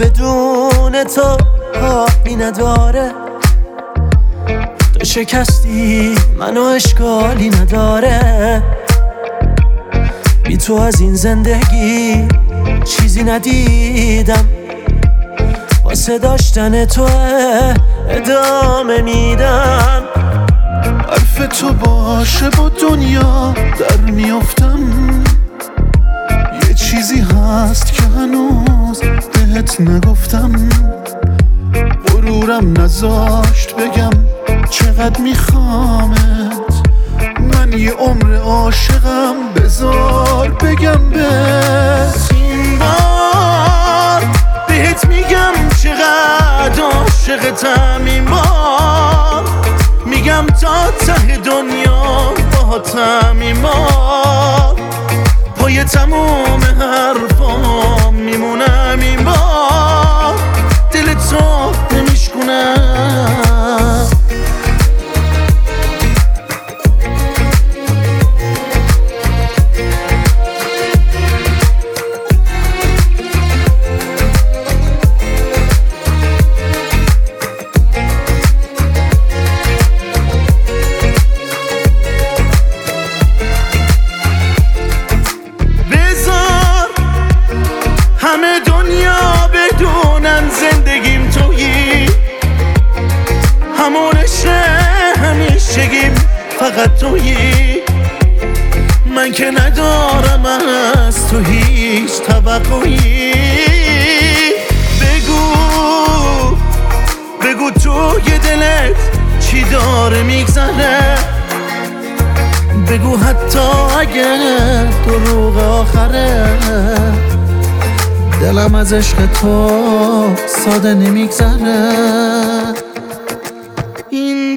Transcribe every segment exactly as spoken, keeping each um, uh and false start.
بدون تو حالی نداره، تو شکستی منو اشکالی نداره. بی تو از این زندگی چیزی ندیدم، واسه داشتن تو ادامه میدم. حرف تو باشه با دنیا در میافتم، یه چیزی هست که هنوز بهت نگفتم. غرورم نذاشت بگم چقدر میخوامت، من یه عمر عاشقم، بذار بگم بهت. این بار بهت میگم چقدر عاشقتم، این بار میگم تا ته دنیا باهاتم، این بار پای تموم حرفام میمونم، این بار دل تو نمیشکنم. همه دنیا بدونن زندگیم تویی، همون عشق همیشگیم فقط تویی. من که ندارم از تو هیچ توقعی. بگو بگو توی دلت چی داره میگذره، بگو حتی اگه دروغ آخره، دلم از عشق تو ساده نمیگذره. این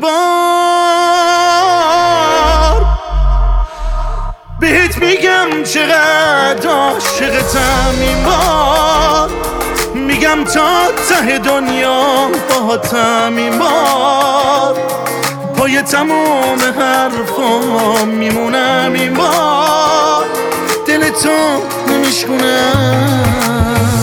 بار بهت میگم چقدر عاشقتم، این بار میگم تا ته دنیا باهاتم، این بار پای تموم حرفام میمونم، این بار دل تو نمیشکنم.